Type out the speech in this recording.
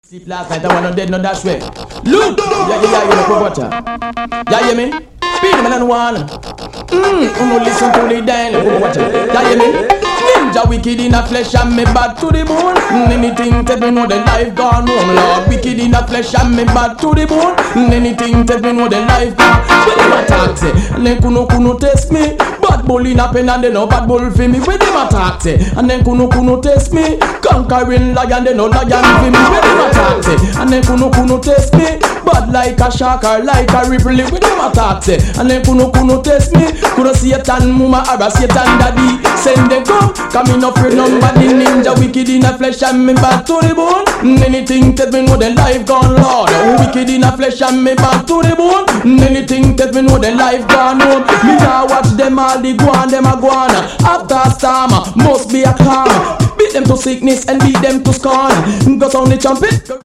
Sleep last night, I wanna dead, no dash way. Look! Yeah, you know, water. Yeah, you mean? Speed man and one. No listen to the dying, water. Yeah, you mean? Ninja wicked in a flesh and me bad to the bone. Anything tell me know the life gone home. Lord wicked in a flesh and me bad to the bone. Anything tell me know the life gone. When them attack say, and then kuno test me. Bad bull in a pen and they no bad bull for me. When them attack say, and then kuno test me. Conquering lion, they no lion for me. When them attack say, and then kuno test me. Bad like a shark or like a ripple. When them attack say, and then kuno test me. Kuno Satan mama or a Satan daddy. Send them come, come in up with nobody. Ninja wicked in a flesh and me back to the bone. Anything tell me know the life gone, Lord. Wicked in a flesh and me back to the bone. Anything tell me know the life gone home. Me now watch them all the guan, them a guan. After a storm, must be a calm. Beat them to sickness and beat them to scorn. Go on the trumpet.